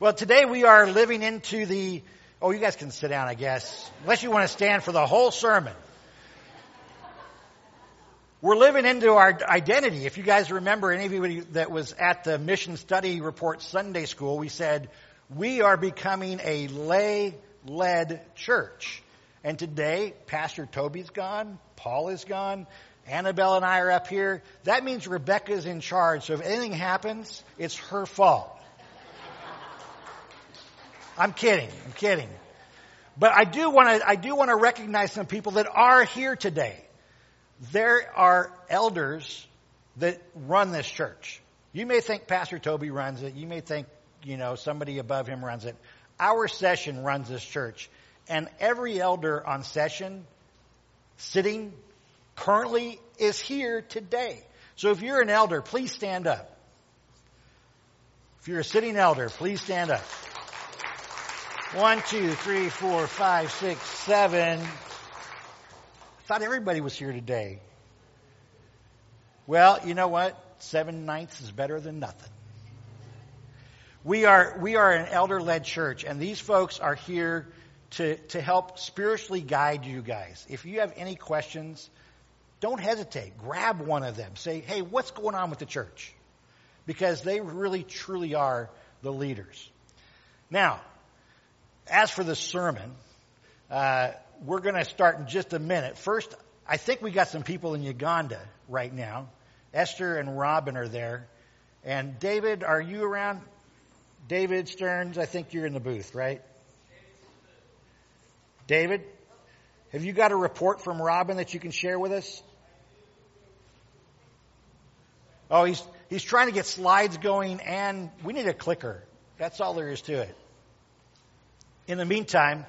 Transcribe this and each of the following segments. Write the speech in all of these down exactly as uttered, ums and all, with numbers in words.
Well, today we are living into the, oh, you guys can sit down, I guess, unless you want to stand for the whole sermon. We're living into our identity. If you guys remember, any of you that was at the Mission Study Report Sunday School, we said we are becoming a lay-led church. And today, Pastor Toby's gone, Paul is gone, Annabelle and I are up here. That means Rebecca's in charge. So if anything happens, it's her fault. I'm kidding. I'm kidding. But I do want to, I do want to recognize some people that are here today. There are elders that run this church. You may think Pastor Toby runs it. You may think, you know, somebody above him runs it. Our session runs this church. And every elder on session sitting currently is here today. So if you're an elder, please stand up. If you're a sitting elder, please stand up. One, two, three, four, five, six, seven. I thought everybody was here today. Well, you know what? Seven ninths is better than nothing. We are we are an elder-led church, and these folks are here to, to help spiritually guide you guys. If you have any questions, don't hesitate. Grab one of them. Say, hey, what's going on with the church? Because they really, truly are the leaders. Now, as for the sermon, uh, we're going to start in just a minute. First, I think we got some people in Uganda right now. Esther and Robin are there. And David, are you around? David Stearns, I think you're in the booth, right? David, have you got a report from Robin that you can share with us? Oh, he's he's trying to get slides going, and we need a clicker. That's all there is to it. In the meantime,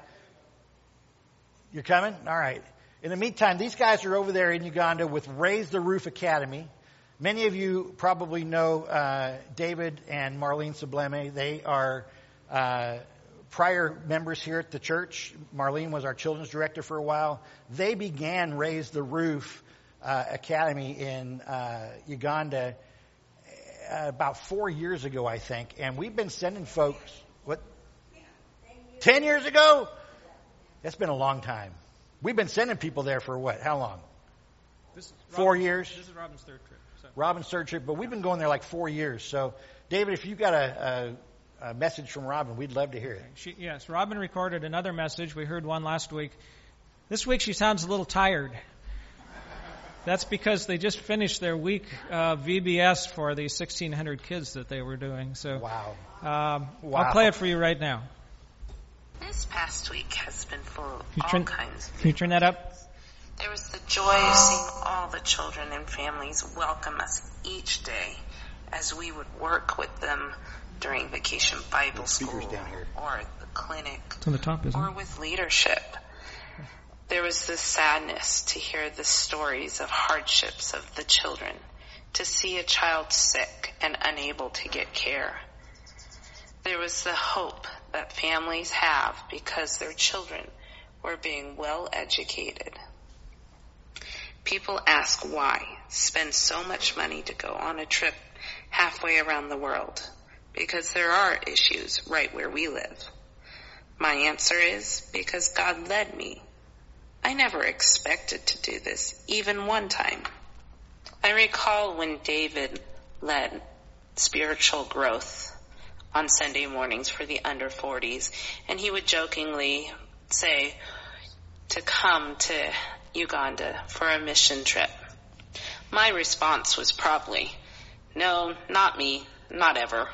you're coming? All right. In the meantime, these guys are over there in Uganda with Raise the Roof Academy. Many of you probably know uh, David and Marlene Subleme. They are uh, prior members here at the church. Marlene was our children's director for a while. They began Raise the Roof uh, Academy in uh, Uganda uh, about four years ago, I think. And we've been sending folks, what, ten years ago? That's been a long time. We've been sending people there for what? How long? This is four Robin's, years? This is Robin's third trip. So. Robin's third trip, but we've been going there like four years. So, David, if you've got a, a, a message from Robin, we'd love to hear it. She, yes, Robin recorded another message. We heard one last week. This week she sounds a little tired. That's because they just finished their week uh, V B S for the sixteen hundred kids that they were doing. So, wow. Um, wow. I'll play it for you right now. This past week has been full of you all turn, kinds of Can you turn that up? There was the joy of seeing all the children and families welcome us each day as we would work with them during Vacation Bible School down here. or at the clinic It's on the top, isn't or it? with leadership. There was the sadness to hear the stories of hardships of the children, to see a child sick and unable to get care. There was the hope that families have because their children were being well educated. People ask why spend so much money to go on a trip halfway around the world, because there are issues right where we live. My answer is because God led me. I never expected to do this, even one time. I recall when David led spiritual growth on Sunday mornings for the under forties, and he would jokingly say to come to Uganda for a mission trip. My response was probably, no, not me, not ever.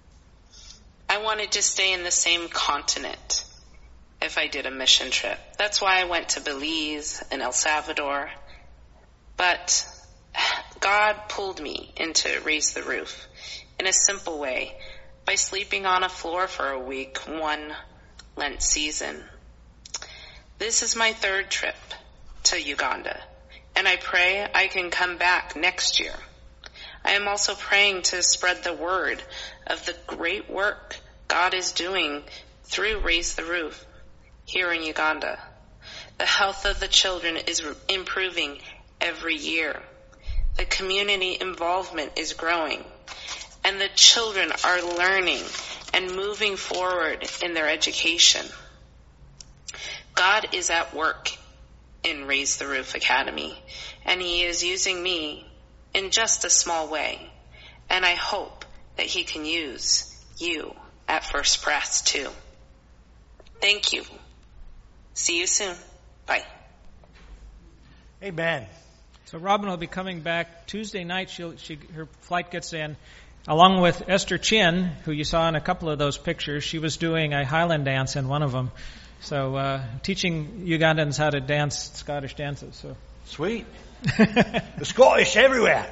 I wanted to stay in the same continent if I did a mission trip. That's why I went to Belize and El Salvador. But God pulled me into Raise the Roof in a simple way by sleeping on a floor for a week one Lent season. This is my third trip to Uganda, and I pray I can come back next year. I am also praying to spread the word of the great work God is doing through Raise the Roof here in Uganda. The health of the children is improving every year. The community involvement is growing, and the children are learning and moving forward in their education. God is at work in Raise the Roof Academy, and he is using me in just a small way. And I hope that he can use you at First Pres too. Thank you. See you soon. Bye. Amen. So Robin will be coming back Tuesday night. She'll, she, her flight gets in, along with Esther Chin, who you saw in a couple of those pictures. She was doing a Highland dance in one of them. So uh, teaching Ugandans how to dance Scottish dances. So Sweet. The Scottish everywhere.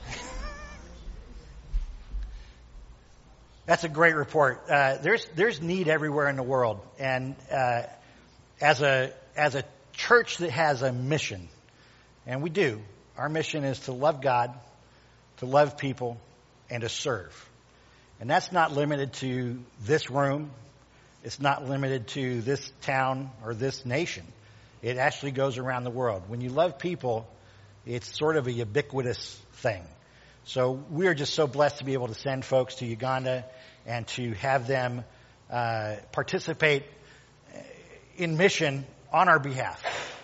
That's a great report. Uh, there's there's need everywhere in the world, and uh, as a as a church that has a mission, and we do, our mission is to love God, to love people, and to serve. And that's not limited to this room. It's not limited to this town or this nation. It actually goes around the world. When you love people, it's sort of a ubiquitous thing. So we are just so blessed to be able to send folks to Uganda and to have them uh, participate in mission on our behalf.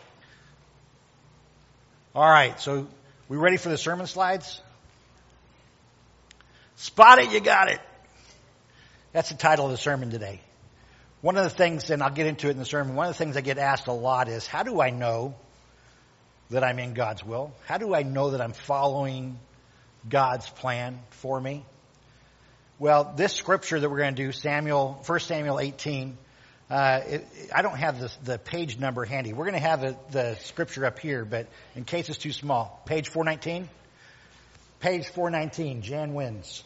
All right, so we ready for the sermon slides? Spot it, you got it. That's the title of the sermon today. One of the things, and I'll get into it in the sermon, one of the things I get asked a lot is, how do I know that I'm in God's will? How do I know that I'm following God's plan for me? Well, this scripture that we're going to do, Samuel, First Samuel eighteen, uh, it, I don't have the, the page number handy. We're going to have the, the scripture up here, but in case it's too small, page four nineteen? Page four nineteen, Jan wins.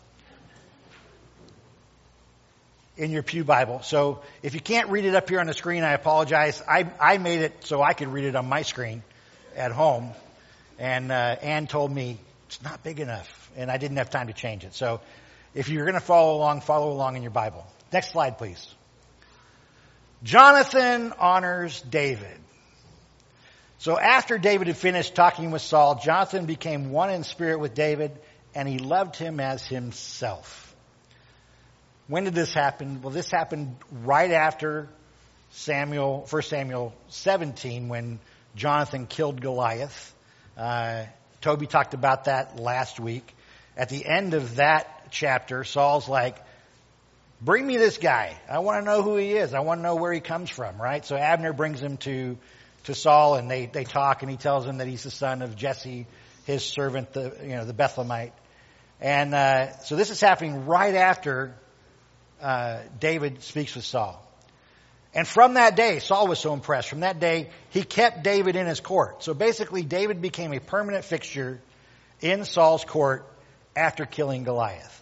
In your pew Bible. So if you can't read it up here on the screen, I apologize. I, I made it so I could read it on my screen at home. And uh, Ann told me it's not big enough, and I didn't have time to change it. So if you're going to follow along, follow along in your Bible. Next slide, please. Jonathan honors David. So after David had finished talking with Saul, Jonathan became one in spirit with David, and he loved him as himself. When did this happen? Well, this happened right after Samuel, First Samuel seventeen, when Jonathan killed Goliath. Uh, Toby talked about that last week. At the end of that chapter, Saul's like, bring me this guy. I want to know who he is. I want to know where he comes from, right? So Abner brings him to, to Saul, and they, they talk, and he tells him that he's the son of Jesse, his servant, the, you know, the Bethlehemite. And, uh, so this is happening right after Uh, David speaks with Saul. And from that day, Saul was so impressed. From that day, he kept David in his court. So basically, David became a permanent fixture in Saul's court after killing Goliath.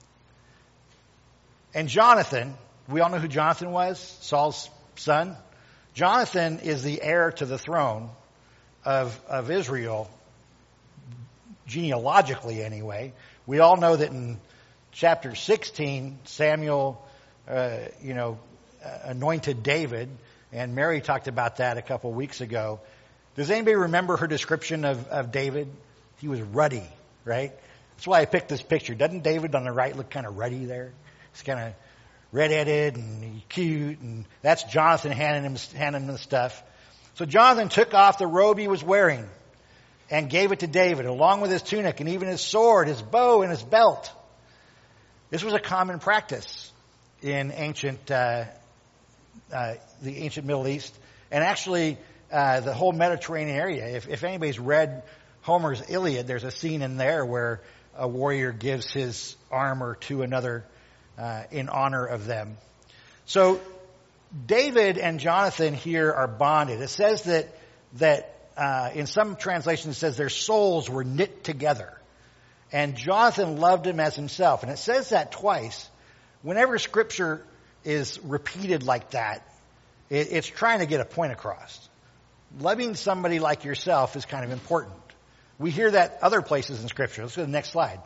And Jonathan, we all know who Jonathan was, Saul's son. Jonathan is the heir to the throne of, of Israel, genealogically anyway. We all know that in chapter sixteen, Samuel, uh, you know, uh, anointed David, and Mary talked about that a couple of weeks ago. Does anybody remember her description of, of David? He was ruddy, right? That's why I picked this picture. Doesn't David on the right look kind of ruddy there? He's kind of red-headed and cute, and that's Jonathan handing him, handing him the stuff. So Jonathan took off the robe he was wearing and gave it to David, along with his tunic and even his sword, his bow, and his belt. This was a common practice in ancient, uh, uh, the ancient Middle East, and actually uh, the whole Mediterranean area. If, if anybody's read Homer's Iliad, there's a scene in there where a warrior gives his armor to another uh, in honor of them. So David and Jonathan here are bonded. It says that that uh, in some translations it says their souls were knit together. And Jonathan loved him as himself. And it says that twice. Whenever Scripture is repeated like that, it, it's trying to get a point across. Loving somebody like yourself is kind of important. We hear that other places in Scripture. Let's go to the next slide.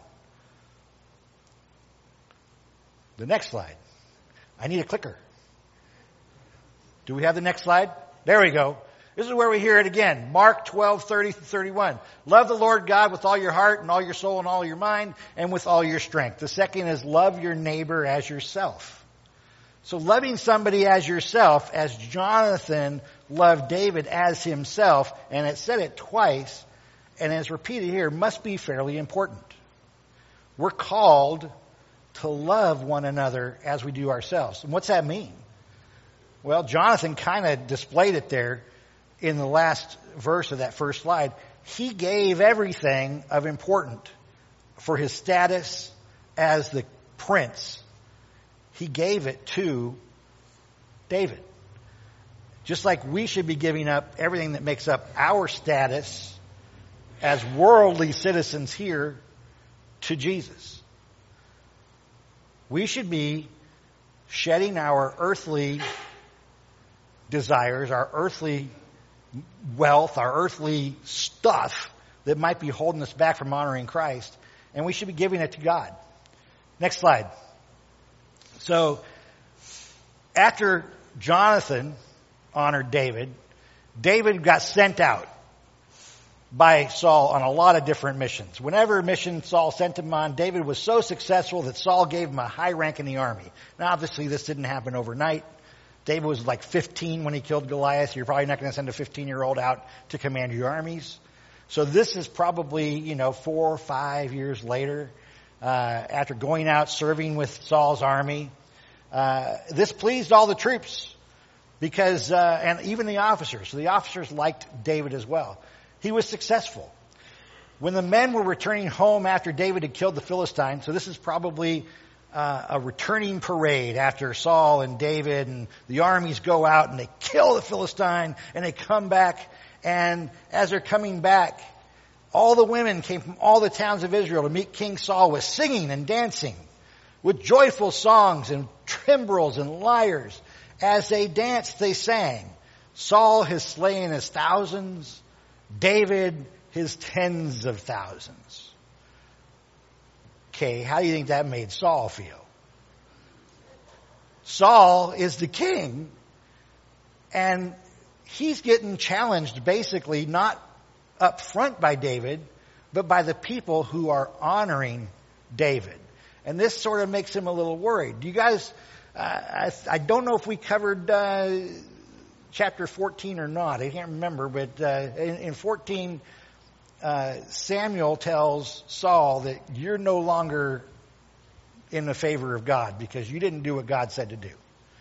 The next slide. I need a clicker. Do we have the next slide? There we go. This is where we hear it again. Mark twelve, thirty through thirty-one. Love the Lord God with all your heart and all your soul and all your mind and with all your strength. The second is love your neighbor as yourself. So loving somebody as yourself, as Jonathan loved David as himself, and it said it twice, and it's repeated here, must be fairly important. We're called to love one another as we do ourselves. And what's that mean? Well, Jonathan kind of displayed it there in the last verse of that first slide. He gave everything of importance for his status as the prince. He gave it to David. Just like we should be giving up everything that makes up our status as worldly citizens here to Jesus. We should be shedding our earthly desires, our earthly wealth, our earthly stuff that might be holding us back from honoring Christ, and we should be giving it to God. Next slide. So, after Jonathan honored David, David got sent out by Saul on a lot of different missions. Whenever mission Saul sent him on, David was so successful that Saul gave him a high rank in the army. Now, obviously, this didn't happen overnight. David was like fifteen when he killed Goliath. You're probably not going to send a fifteen-year-old out to command your armies. So this is probably, you know, four or five years later, uh, after going out serving with Saul's army. Uh, this pleased all the troops because, uh, and even the officers. So the officers liked David as well. He was successful. When the men were returning home after David had killed the Philistine, so this is probably Uh, a returning parade after Saul and David and the armies go out and they kill the Philistine and they come back, and as they're coming back, all the women came from all the towns of Israel to meet King Saul with singing and dancing, with joyful songs and timbrels and lyres. As they danced, they sang, Saul has slain his thousands, David his tens of thousands. Okay, how do you think that made Saul feel? Saul is the king, and he's getting challenged basically not up front by David, but by the people who are honoring David. And this sort of makes him a little worried. Do you guys, uh, I, I don't know if we covered uh, chapter fourteen or not. I can't remember, but uh, in, in fourteen... Uh, Samuel tells Saul that you're no longer in the favor of God because you didn't do what God said to do.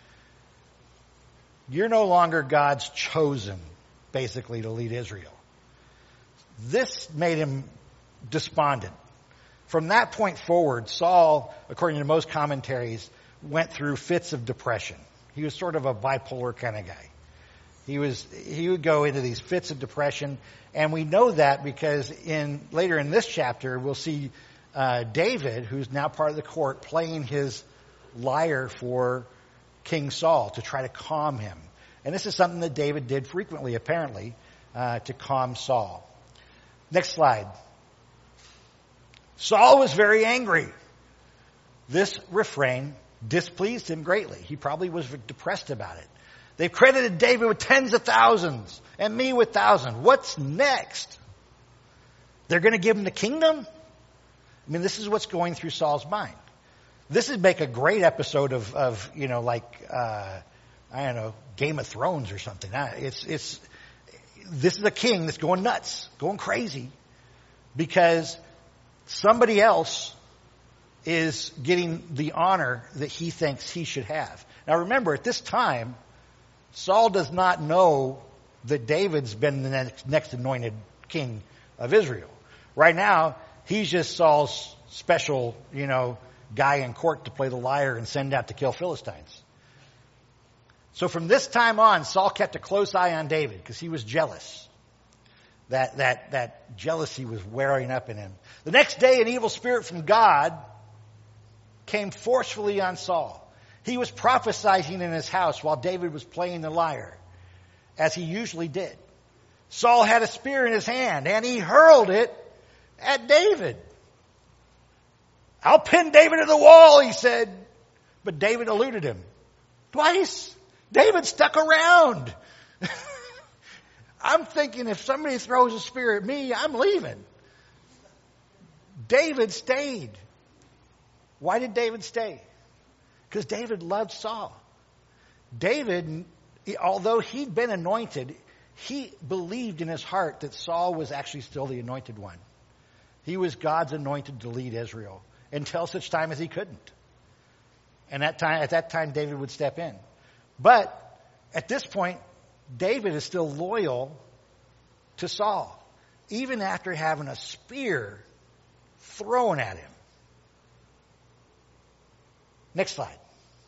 You're no longer God's chosen, basically, to lead Israel. This made him despondent. From that point forward, Saul, according to most commentaries, went through fits of depression. He was sort of a bipolar kind of guy. He was, he would go into these fits of depression, and we know that because in, later in this chapter, we'll see, uh, David, who's now part of the court, playing his lyre for King Saul to try to calm him. And this is something that David did frequently, apparently, uh, to calm Saul. Next slide. Saul was very angry. This refrain displeased him greatly. He probably was depressed about it. They've credited David with tens of thousands and me with thousands. What's next? They're going to give him the kingdom? I mean, this is what's going through Saul's mind. This would make a great episode of, of you know, like, uh, I don't know, Game of Thrones or something. It's, it's, this is a king that's going nuts, going crazy, because somebody else is getting the honor that he thinks he should have. Now remember, at this time, Saul does not know that David's been the next, next anointed king of Israel. Right now, he's just Saul's special, you know, guy in court to play the lyre and send out to kill Philistines. So from this time on, Saul kept a close eye on David because he was jealous. That, that, that jealousy was wearing up in him. The next day, an evil spirit from God came forcefully on Saul. He was prophesying in his house while David was playing the lyre, as he usually did. Saul had a spear in his hand, and he hurled it at David. I'll pin David to the wall, he said. But David eluded him. Twice. David stuck around. I'm thinking if somebody throws a spear at me, I'm leaving. David stayed. Why did David stay? Because David loved Saul. David, although he'd been anointed, he believed in his heart that Saul was actually still the anointed one. He was God's anointed to lead Israel until such time as he couldn't. And that time, at that time, David would step in. But at this point, David is still loyal to Saul, even after having a spear thrown at him. Next slide.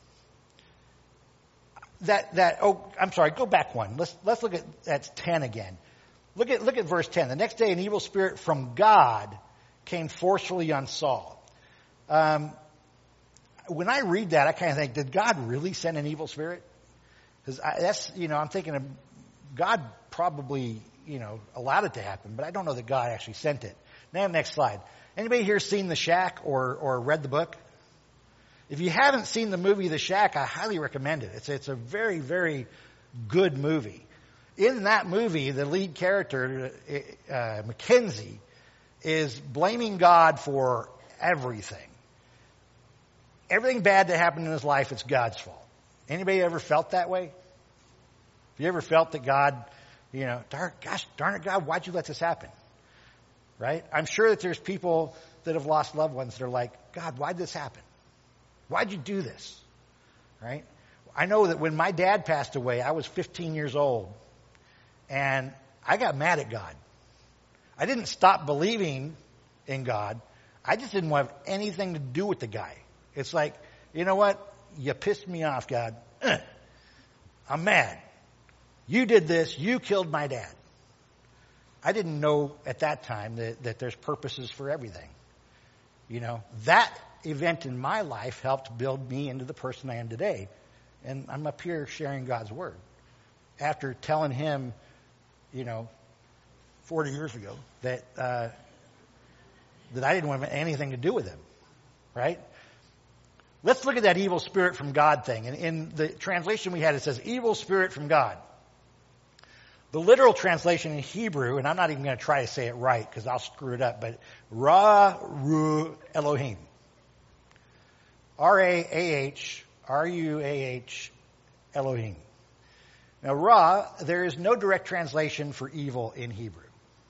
That that oh, I'm sorry. Go back one. Let's let's look at that's ten again. Look at look at verse ten. The next day, an evil spirit from God came forcefully on Saul. Um, when I read that, I kind of think, did God really send an evil spirit? Because that's you know, I'm thinking of God probably you know allowed it to happen, but I don't know that God actually sent it. Now, next slide. Anybody here seen The Shack or or read the book? If you haven't seen the movie The Shack, I highly recommend it. It's, it's a very, very good movie. In that movie, the lead character, uh, Mackenzie, is blaming God for everything. Everything bad that happened in his life, it's God's fault. Anybody ever felt that way? Have you ever felt that God, you know, darn, gosh, darn it, God, why'd you let this happen? Right? I'm sure that there's people that have lost loved ones that are like, God, why'd this happen? Why'd you do this? Right? I know that when my dad passed away, I was fifteen years old. And I got mad at God. I didn't stop believing in God. I just didn't want anything to do with the guy. It's like, you know what? You pissed me off, God. I'm mad. You did this. You killed my dad. I didn't know at that time that, that there's purposes for everything. You know, that event in my life helped build me into the person I am today. And I'm up here sharing God's word. After telling him, you know, forty years ago that uh, that I didn't want anything to do with him. Right? Let's look at that evil spirit from God thing. And in the translation we had, it says evil spirit from God. The literal translation in Hebrew, and I'm not even going to try to say it right because I'll screw it up, but Ra Ru Elohim. R A A H, R U A H, Elohim. Now, Ra, there is no direct translation for evil in Hebrew.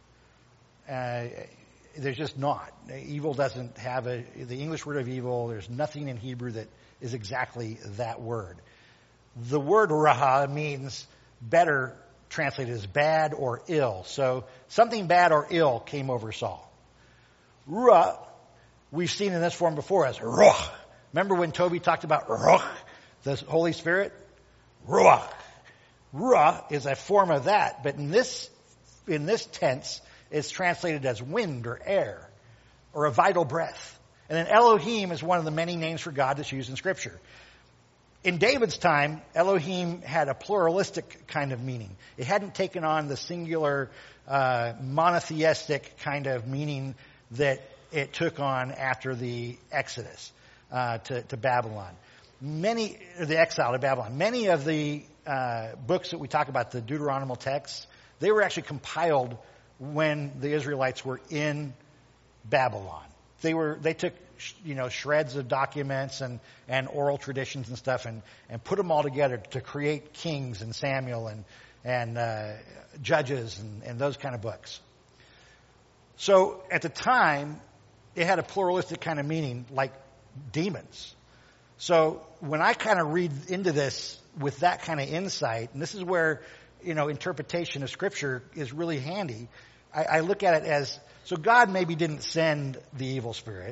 Uh, there's just not. Evil doesn't have a, the English word of evil, there's nothing in Hebrew that is exactly that word. The word Ra means better translated as bad or ill. So, something bad or ill came over Saul. Ruach, we've seen in this form before as Ruach. Remember when Toby talked about Ruach, the Holy Spirit? Ruach. Ruach is a form of that, but in this in this tense, it's translated as wind or air or a vital breath. And then Elohim is one of the many names for God that's used in Scripture. In David's time, Elohim had a pluralistic kind of meaning. It hadn't taken on the singular uh, monotheistic kind of meaning that it took on after the Exodus. Uh, to, to Babylon. Many, the exile to Babylon. Many of the uh, books that we talk about, the Deuteronomical texts, they were actually compiled when the Israelites were in Babylon. They were, they took, you know, shreds of documents and, and oral traditions and stuff and, and put them all together to create Kings and Samuel and, and uh, Judges and, and those kind of books. So at the time, it had a pluralistic kind of meaning, like demons. So when I kind of read into this with that kind of insight, and this is where, you know, interpretation of Scripture is really handy, I, I look at it as, so God maybe didn't send the evil spirit,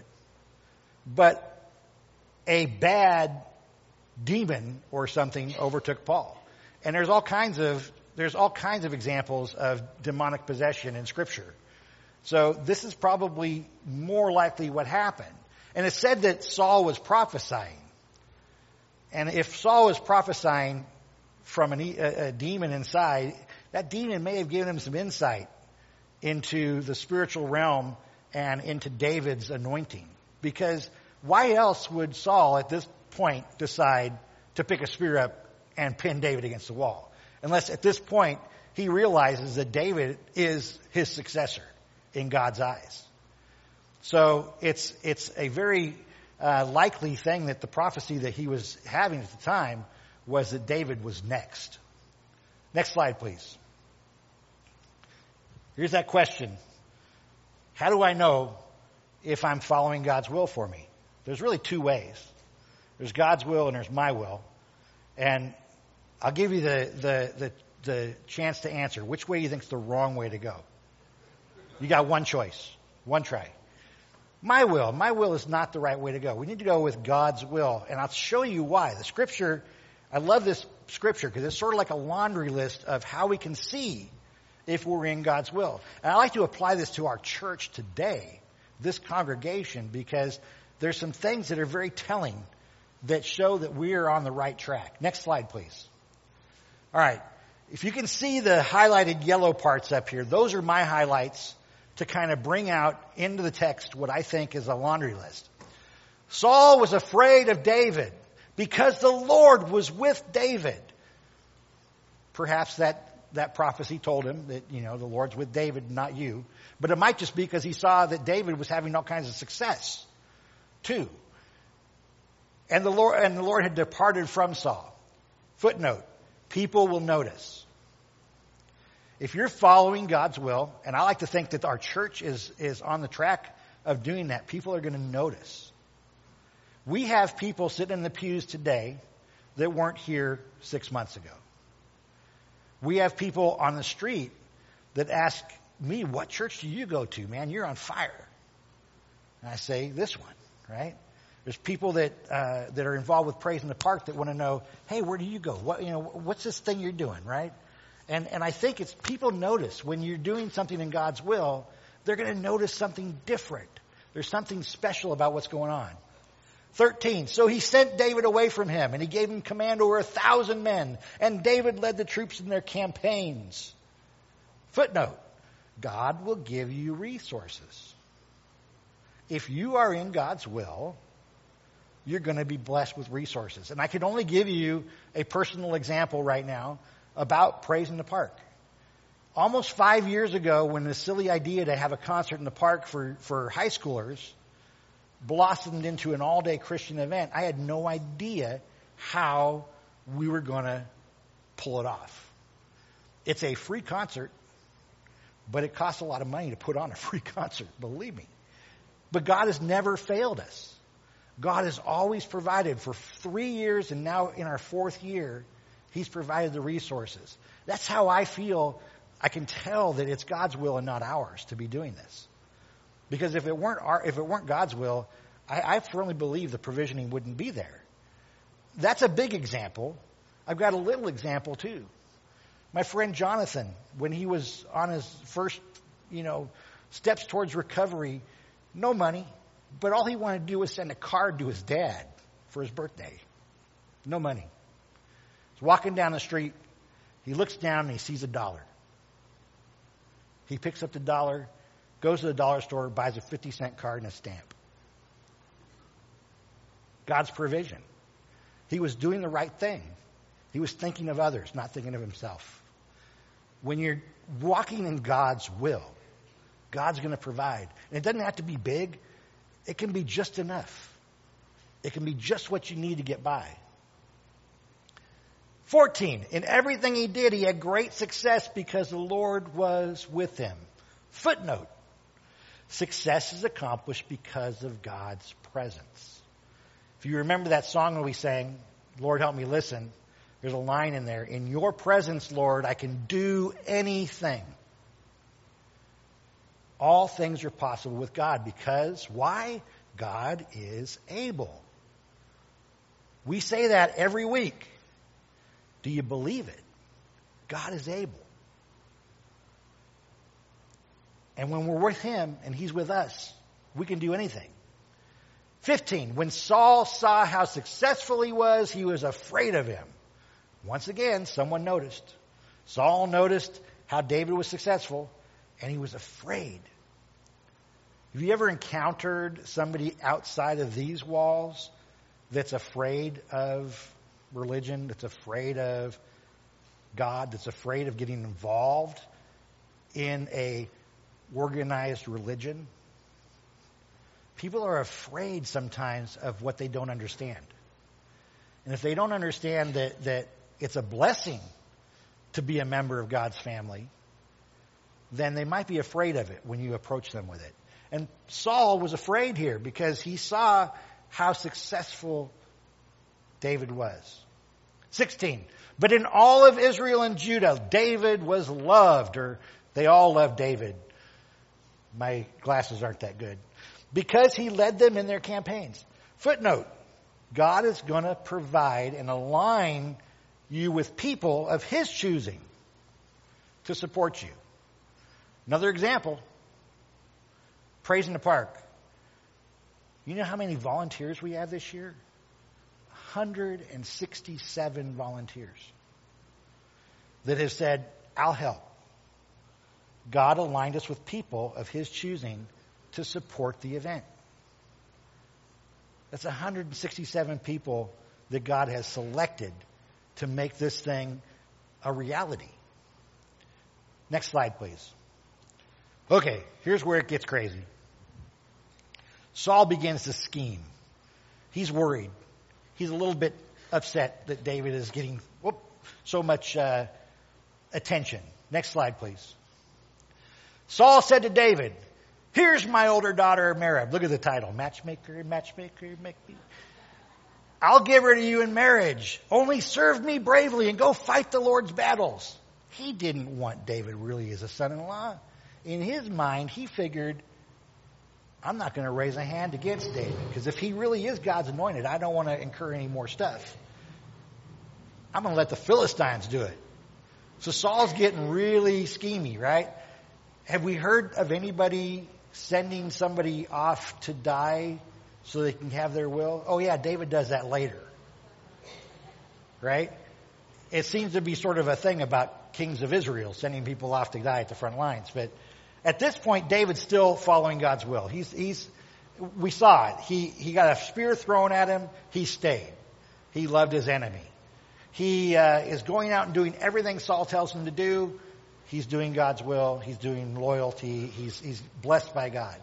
but a bad demon or something overtook Paul. And there's all kinds of, there's all kinds of examples of demonic possession in Scripture. So this is probably more likely what happened. And it said that Saul was prophesying. And if Saul was prophesying from an, a, a demon inside, that demon may have given him some insight into the spiritual realm and into David's anointing. Because why else would Saul at this point decide to pick a spear up and pin David against the wall? Unless at this point he realizes that David is his successor in God's eyes. So it's it's a very uh, likely thing that the prophecy that he was having at the time was that David was next. Next slide, please. Here's that question. How do I know if I'm following God's will for me? There's really two ways. There's God's will and there's my will. And I'll give you the, the, the, the chance to answer. Which way do you think is the wrong way to go? You got one choice, one try. My will. My will is not the right way to go. We need to go with God's will. And I'll show you why. The scripture, I love this scripture because it's sort of like a laundry list of how we can see if we're in God's will. And I like to apply this to our church today, this congregation, because there's some things that are very telling that show that we are on the right track. Next slide, please. All right. If you can see the highlighted yellow parts up here, those are my highlights to kind of bring out into the text what I think is a laundry list. Saul was afraid of David because the Lord was with David. Perhaps that That prophecy told him that, you know, the Lord's with David, not you. But it might just be because he saw that David was having all kinds of success, too. And the Lord, and the Lord had departed from Saul. Footnote, people will notice. If you're following God's will, and I like to think that our church is, is on the track of doing that, people are going to notice. We have people sitting in the pews today that weren't here six months ago. We have people on the street that ask me, what church do you go to? Man, you're on fire. And I say, this one, right? There's people that uh, that are involved with Praise in the Park that want to know, hey, where do you go? What, you know, what's this thing you're doing, right? And and I think it's people notice when you're doing something in God's will, they're going to notice something different. There's something special about what's going on. thirteen, so he sent David away from him, and he gave him command over a thousand men, and David led the troops in their campaigns. Footnote, God will give you resources. If you are in God's will, you're going to be blessed with resources. And I can only give you a personal example right now about Praise in the Park. Almost five years ago, when the silly idea to have a concert in the park for, for high schoolers blossomed into an all-day Christian event, I had no idea how we were going to pull it off. It's a free concert, but it costs a lot of money to put on a free concert, believe me. But God has never failed us. God has always provided for three years, and now in our fourth year, He's provided the resources. That's how I feel. I can tell that it's God's will and not ours to be doing this. Because if it weren't our, if it weren't God's will, I, I firmly believe the provisioning wouldn't be there. That's a big example. I've got a little example too. My friend Jonathan, when he was on his first, you know, steps towards recovery, no money, but all he wanted to do was send a card to his dad for his birthday. No money. He's walking down the street. He looks down and he sees a dollar. He picks up the dollar, goes to the dollar store, buys a fifty cent card and a stamp. God's provision. He was doing the right thing. He was thinking of others, not thinking of himself. When you're walking in God's will, God's going to provide. And it doesn't have to be big. It can be just enough. It can be just what you need to get by. fourteen, in everything he did, he had great success because the Lord was with him. Footnote, success is accomplished because of God's presence. If you remember that song that we sang, Lord Help Me Listen, there's a line in there, in your presence, Lord, I can do anything. All things are possible with God because, why? God is able. We say that every week. Do you believe it? God is able. And when we're with Him and He's with us, we can do anything. fifteen, when Saul saw how successful he was, he was afraid of him. Once again, someone noticed. Saul noticed how David was successful, and he was afraid. Have you ever encountered somebody outside of these walls that's afraid of religion, that's afraid of God, that's afraid of getting involved in a organized religion. People are afraid sometimes of what they don't understand. And if they don't understand that, that it's a blessing to be a member of God's family, then they might be afraid of it when you approach them with it. And Saul was afraid here because he saw how successful David was. sixteen. But in all of Israel and Judah, David was loved, or they all loved David. My glasses aren't that good. Because he led them in their campaigns. Footnote, God is going to provide and align you with people of his choosing to support you. Another example, Praise in the Park. You know how many volunteers we have this year? one hundred sixty-seven volunteers that have said, I'll help. God aligned us with people of his choosing to support the event. That's one hundred sixty-seven people that God has selected to make this thing a reality. Next slide, please. Okay, here's where it gets crazy. Saul begins to scheme. He's worried. He's a little bit upset that David is getting whoop, so much uh, attention. Next slide, please. Saul said to David, here's my older daughter, Merab. Look at the title. Matchmaker, matchmaker, make me. I'll give her to you in marriage. Only serve me bravely and go fight the Lord's battles. He didn't want David really as a son-in-law. In his mind, he figured, I'm not going to raise a hand against David, because if he really is God's anointed, I don't want to incur any more stuff. I'm going to let the Philistines do it. So Saul's getting really schemy, right? Have we heard of anybody sending somebody off to die so they can have their will? Oh yeah, David does that later. Right? It seems to be sort of a thing about kings of Israel, sending people off to die at the front lines. But at this point, David's still following God's will. He's, he's, we saw it. He, he got a spear thrown at him. He stayed. He loved his enemy. He uh, is going out and doing everything Saul tells him to do. He's doing God's will. He's doing loyalty. He's, he's blessed by God.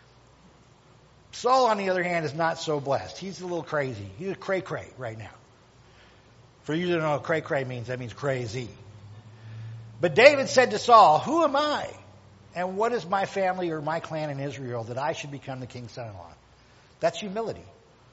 Saul, on the other hand, is not so blessed. He's a little crazy. He's a cray-cray right now. For you to know what cray-cray means, that means crazy. But David said to Saul, who am I? And what is my family or my clan in Israel that I should become the king's son-in-law? That's humility.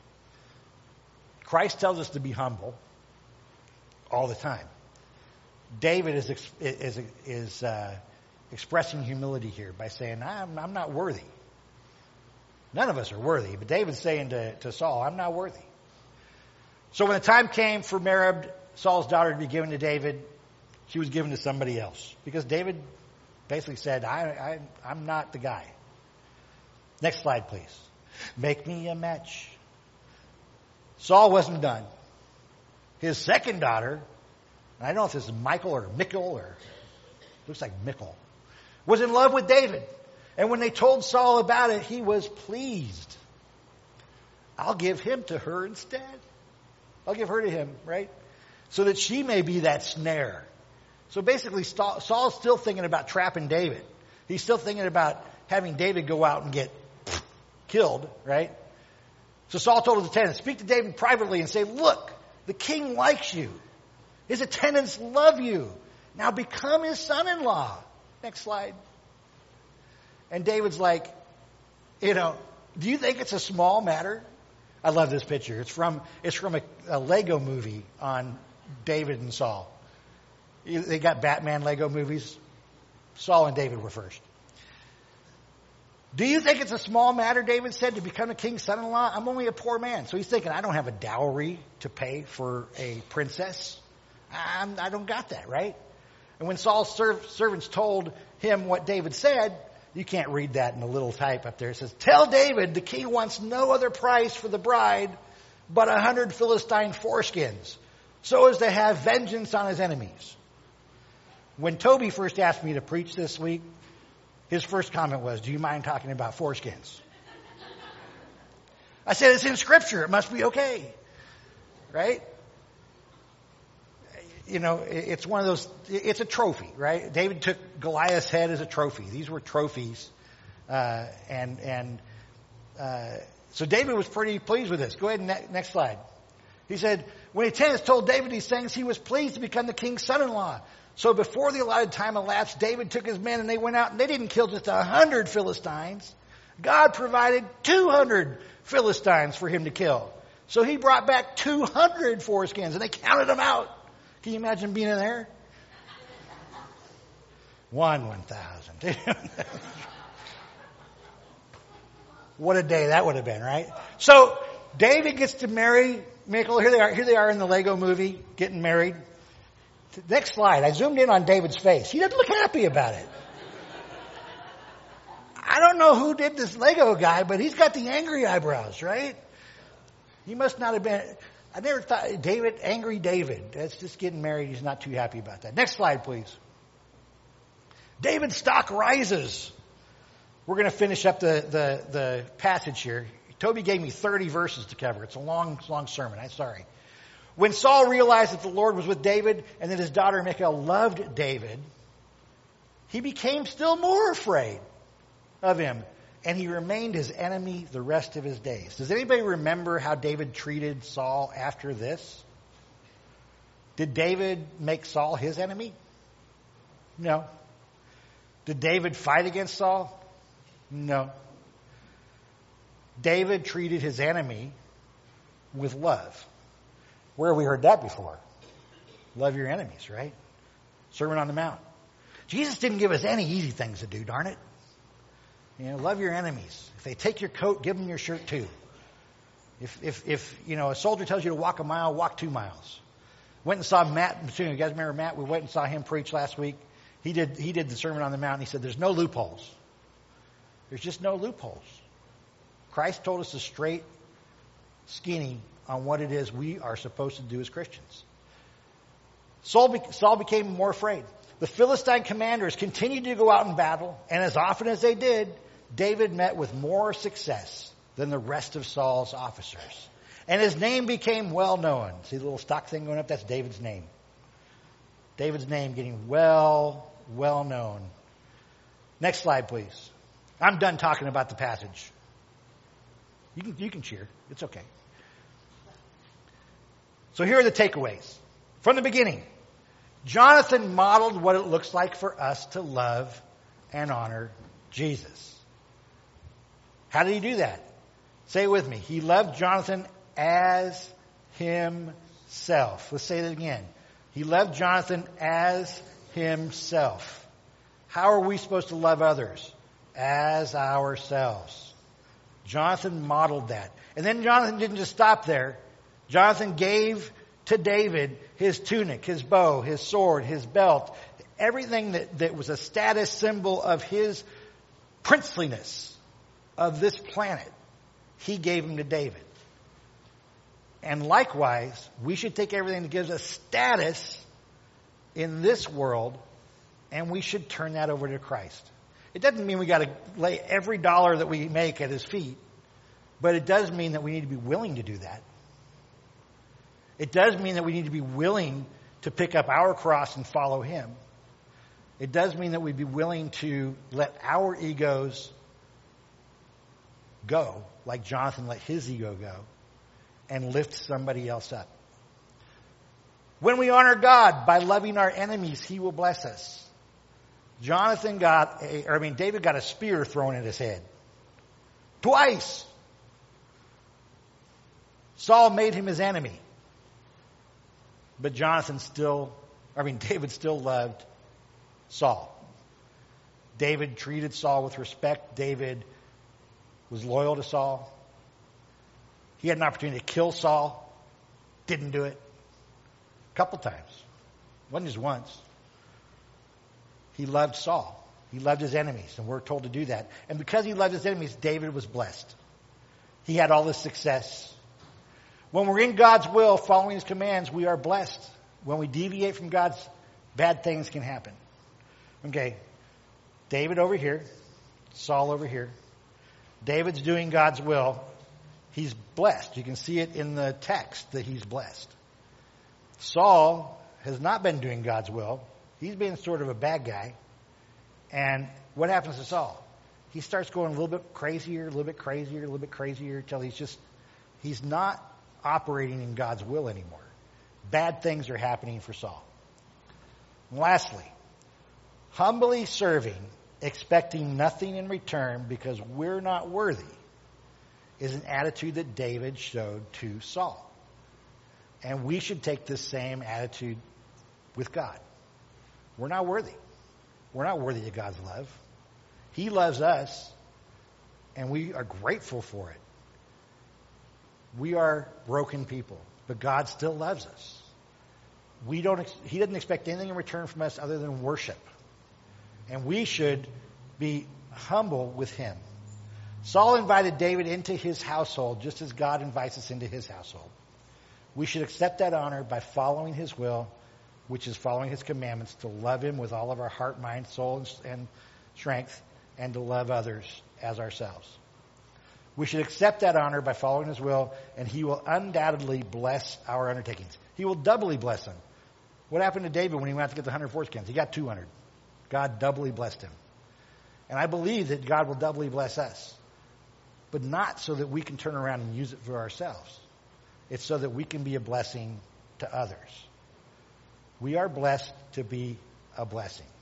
Christ tells us to be humble all the time. David is is is uh, expressing humility here by saying, I'm, I'm not worthy. None of us are worthy. But David's saying to, to Saul, I'm not worthy. So when the time came for Merab, Saul's daughter, to be given to David, she was given to somebody else. Because David basically said, I, I, I'm not the guy. Next slide, please. Make me a match. Saul wasn't done. His second daughter, I don't know if this is Michael or Michal, or looks like Michal, was in love with David. And when they told Saul about it, he was pleased. I'll give him to her instead. I'll give her to him, right? So that she may be that snare. So basically, Saul's still thinking about trapping David. He's still thinking about having David go out and get killed, right? So Saul told his attendants, speak to David privately and say, look, the king likes you. His attendants love you. Now become his son-in-law. Next slide. And David's like, you know, do you think it's a small matter? I love this picture. It's from it's from a, a Lego movie on David and Saul. They got Batman Lego movies. Saul and David were first. Do you think it's a small matter, David said, to become a king's son-in-law? I'm only a poor man. So he's thinking, I don't have a dowry to pay for a princess. I'm, I don't got that, right? And when Saul's serv- servants told him what David said, you can't read that in the little type up there. It says, tell David the king wants no other price for the bride but a hundred Philistine foreskins, so as to have vengeance on his enemies. When Toby first asked me to preach this week, his first comment was, do you mind talking about foreskins? I said, it's in Scripture. It must be okay. Right? you know, it's one of those, it's a trophy, right? David took Goliath's head as a trophy. These were trophies. Uh, and, and, uh, so David was pretty pleased with this. Go ahead and ne- next slide. He said, when his attendants told David these things, he was pleased to become the king's son-in-law. So before the allotted time elapsed, David took his men and they went out and they didn't kill just a hundred Philistines. God provided two hundred Philistines for him to kill. So he brought back two hundred foreskins and they counted them out. Can you imagine being in there? One, one thousand. What a day that would have been, right? So David gets to marry Michal. Here they are. Here they are in the Lego movie, getting married. Next slide. I zoomed in on David's face. He doesn't look happy about it. I don't know who did this Lego guy, but he's got the angry eyebrows, right? He must not have been. I never thought David, angry David. That's just getting married. He's not too happy about that. Next slide, please. David's stock rises. We're going to finish up the, the, the passage here. Toby gave me thirty verses to cover. It's a long, long sermon. I'm sorry. When Saul realized that the Lord was with David and that his daughter Michal loved David, he became still more afraid of him, and he remained his enemy the rest of his days. Does anybody remember how David treated Saul after this? Did David make Saul his enemy? No. Did David fight against Saul? No. David treated his enemy with love. Where have we heard that before? Love your enemies, right? Sermon on the Mount. Jesus didn't give us any easy things to do, darn it. You know, love your enemies. If they take your coat, give them your shirt too. If, if, if, you know, a soldier tells you to walk a mile, walk two miles. Went and saw Matt. You guys remember Matt? We went and saw him preach last week. He did, he did the Sermon on the Mount, and he said, there's no loopholes. There's just no loopholes. Christ told us a straight skinny on what it is we are supposed to do as Christians. Saul, be, Saul became more afraid. The Philistine commanders continued to go out in battle, and as often as they did, David met with more success than the rest of Saul's officers. And his name became well known. See the little stock thing going up? That's David's name. David's name getting well, well known. Next slide, please. I'm done talking about the passage. You can, you can cheer. It's okay. So here are the takeaways. From the beginning, Jonathan modeled what it looks like for us to love and honor Jesus. How did he do that? Say it with me. He loved Jonathan as himself. Let's say that again. He loved Jonathan as himself. How are we supposed to love others? As ourselves. Jonathan modeled that. And then Jonathan didn't just stop there. Jonathan gave to David his tunic, his bow, his sword, his belt, everything that, that was a status symbol of his princeliness of this planet. He gave him to David. And likewise, we should take everything that gives us status in this world, and we should turn that over to Christ. It doesn't mean we got to lay every dollar that we make at his feet, but it does mean that we need to be willing to do that. It does mean that we need to be willing to pick up our cross and follow him. It does mean that we'd be willing to let our egos go, like Jonathan let his ego go, and lift somebody else up. When we honor God by loving our enemies, he will bless us. Jonathan got, a, or I mean, David got a spear thrown at his head. Twice. Saul made him his enemy. But Jonathan still, I mean, David still loved Saul. David treated Saul with respect. David was loyal to Saul. He had an opportunity to kill Saul. Didn't do it. A couple times. Wasn't just once. He loved Saul. He loved his enemies, and we're told to do that. And because he loved his enemies, David was blessed. He had all this success. When we're in God's will, following his commands, we are blessed. When we deviate from God's, bad things can happen. Okay. David over here. Saul over here. David's doing God's will. He's blessed. You can see it in the text that he's blessed. Saul has not been doing God's will. He's been sort of a bad guy. And what happens to Saul? He starts going a little bit crazier, a little bit crazier, a little bit crazier until he's just, he's not operating in God's will anymore. Bad things are happening for Saul. And lastly, humbly serving, expecting nothing in return because we're not worthy, is an attitude that David showed to Saul. And we should take this same attitude with God. We're not worthy. We're not worthy of God's love. He loves us, and we are grateful for it. We are broken people, but God still loves us. We don't. Ex- he doesn't expect anything in return from us other than worship. And we should be humble with him. Saul invited David into his household just as God invites us into his household. We should accept that honor by following his will, which is following his commandments, to love him with all of our heart, mind, soul, and strength, and to love others as ourselves. We should accept that honor by following his will, and he will undoubtedly bless our undertakings. He will doubly bless them. What happened to David when he went out to get the one hundred foreskins? He got two hundred. God doubly blessed him. And I believe that God will doubly bless us, but not so that we can turn around and use it for ourselves. It's so that we can be a blessing to others. We are blessed to be a blessing.